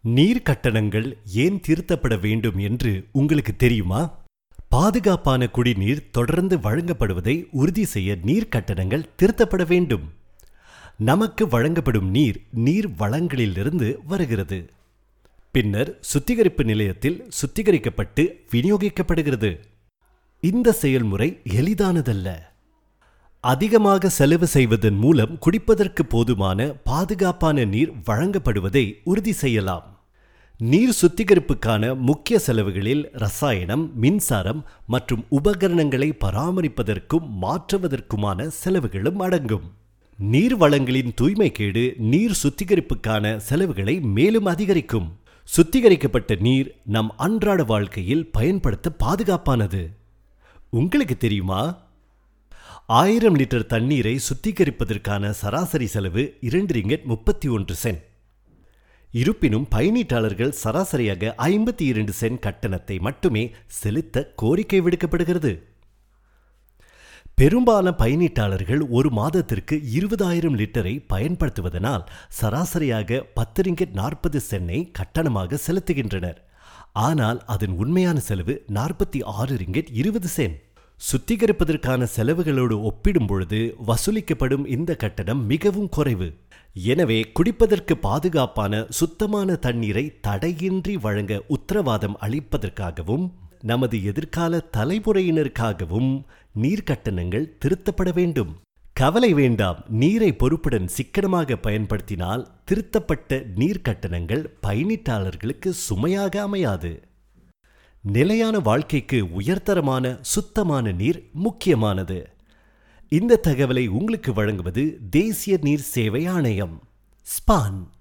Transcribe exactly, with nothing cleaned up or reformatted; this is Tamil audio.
நீர் கட்டணங்கள் ஏன் திருத்தப்பட வேண்டும் என்று உங்களுக்கு தெரியுமா? பாதுகாப்பான குடிநீர் தொடர்ந்து வழங்கப்படுவதை உறுதி செய்ய நீர் கட்டணங்கள் திருத்தப்பட வேண்டும். நமக்கு வழங்கப்படும் நீர் நீர் வளங்களிலிருந்து வருகிறது. பின்னர் சுத்திகரிப்பு நிலையத்தில் சுத்திகரிக்கப்பட்டு விநியோகிக்கப்படுகிறது. இந்த செயல்முறை எளிதானதல்ல. அதிகமாக செலவு செய்வதன் மூலம் குடிப்பதற்கு போதுமான பாதுகாப்பான நீர் வழங்கப்படுவதை உறுதி செய்யலாம். நீர் சுத்திகரிப்புக்கான முக்கிய செலவுகளில் ரசாயனம், மின்சாரம் மற்றும் உபகரணங்களை பராமரிப்பதற்கும் மாற்றுவதற்குமான செலவுகளும் அடங்கும். நீர் வளங்களின் தூய்மைக்கேடு நீர் சுத்திகரிப்புக்கான செலவுகளை மேலும் அதிகரிக்கும். சுத்திகரிக்கப்பட்ட நீர் நம் அன்றாட வாழ்க்கையில் பயன்படுத்த பாதுகாப்பானது. உங்களுக்கு தெரியுமா? ஆயிரம் லிட்டர் தண்ணீரை சுத்திகரிப்பதற்கான சராசரி செலவு இரண்டு ரிங்கெட் முப்பத்தி ஒன்று சென்ட். இருப்பினும் பயனீட்டாளர்கள் சராசரியாக ஐம்பத்தி இரண்டு சென்ட் கட்டணத்தை மட்டுமே செலுத்த கோரிக்கை விடுக்கப்படுகிறது. பெரும்பாலான பயனீட்டாளர்கள் ஒரு மாதத்திற்கு இருபதாயிரம் லிட்டரை பயன்படுத்துவதனால் சராசரியாக பத்து ரிங்கெட் நாற்பது சென்னை கட்டணமாக செலுத்துகின்றனர். ஆனால் அதன் உண்மையான செலவு நாற்பத்தி ஆறு ரிங்கெட் இருபது சென்ட். சுத்திகரிப்பதற்கான செலவுகளோடு ஒப்பிடும் பொழுது வசூலிக்கப்படும் இந்த கட்டணம் மிகவும் குறைவு. எனவே குடிப்பதற்கு பாதுகாப்பான சுத்தமான தண்ணீரை தடையின்றி வழங்க உத்தரவாதம் அளிப்பதற்காகவும் நமது எதிர்கால தலைமுறையினருக்காகவும் நீர் கட்டணங்கள் திருத்தப்பட வேண்டும். கவலை வேண்டாம். நீரை பொறுப்புடன் சிக்கனமாக பயன்படுத்தினால் திருத்தப்பட்ட நீர் கட்டணங்கள் பயனீட்டாளர்களுக்கு சுமையாக அமையாது. நிலையான வாழ்க்கைக்கு உயர்தரமான சுத்தமான நீர் முக்கியமானது. இந்த தகவலை உங்களுக்கு வழங்குவது தேசிய நீர் சேவை ஆணையம், ஸ்பான்.